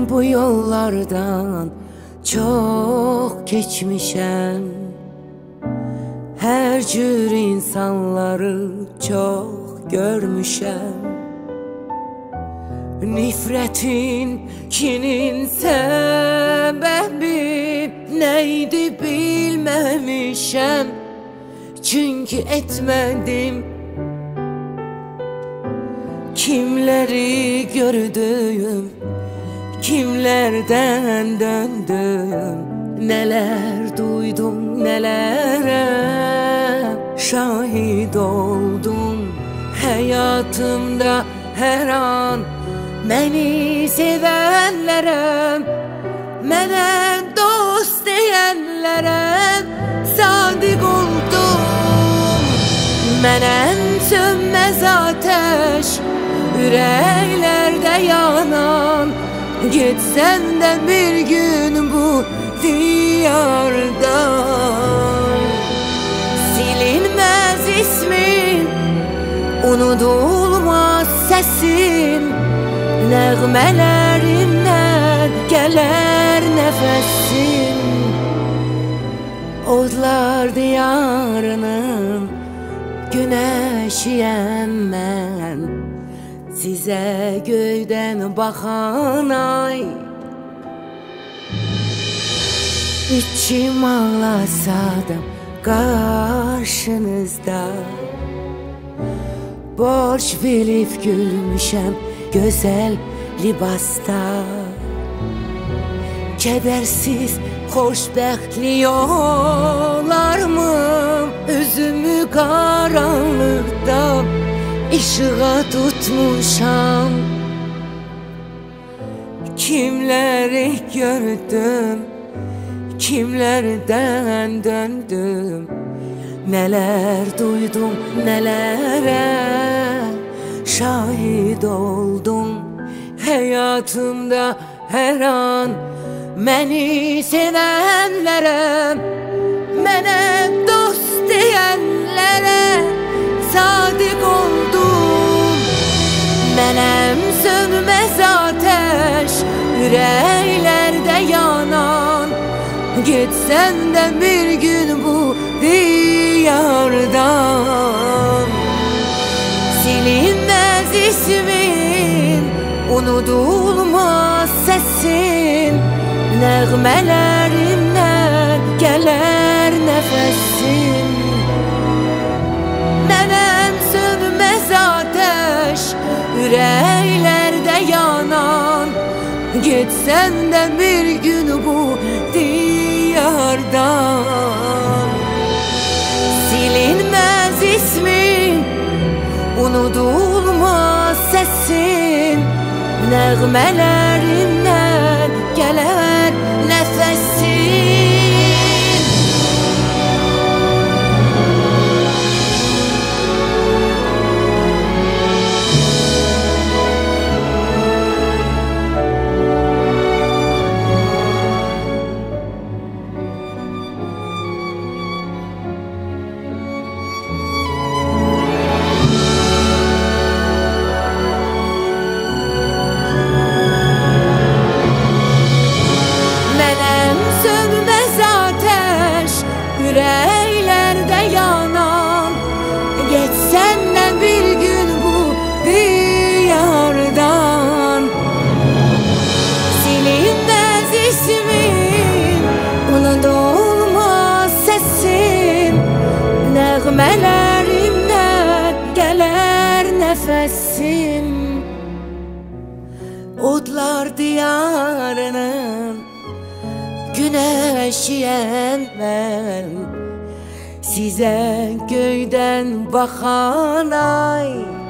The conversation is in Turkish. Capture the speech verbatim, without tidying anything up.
bu yollardan çok geçmişəm. Her cür insanları çok görmüşəm. Nifretin, kinin sebebi neydi bilmemişəm. Çünkü etmedim. Kimleri gördüm, kimlerden döndüm, neler duydum, nelere şahit oldum. Hayatımda her an beni sevenlere, mənə dost diyenlere sadık oldum. Mənim sönmez ateş yüreklerde yanan, gitsen de bir gün bu diyardan. Silinmez ismin, unutulmaz sesin, nəğmələrindən gələr nəfəsin. Odlar diyarının güneşiyəm mən, size göyden bakan ay. İçim ağlasa da karşınızda, borç bilip gülmüşəm güzel libasta. Kedersiz xoşbəxtlik olar mı? Üzümü karanlıkta ışığa tutmuşam. Kimleri gördüm, kimlerden döndüm, neler duydum, nelere şahit oldum. Hayatımda her an beni sevenlere, mənə dost diyenlere sadık oldum. Mənim sönmez ateş yüreklerde yanan, gitsen de bir gün bu diyardan. Silinmez ismin, unutulmaz sesin, nəğmələrindən gələr nəfəsin. Mənim sönmez ateş yüreklerde yanan, gitsen de bir gün bu diyardan. Silinmez ismin, unutulmaz sesin, nəğmələrindən gələr nəfəsin. Yüreklerde yanan, geçsen de bir gün bu diyardan. Silinmez ismin, unutulmaz sesin, nəğmələrimdən gələr nəfəsim. Odlar diyarının güneşiyəm mən, size göyden bakan ay.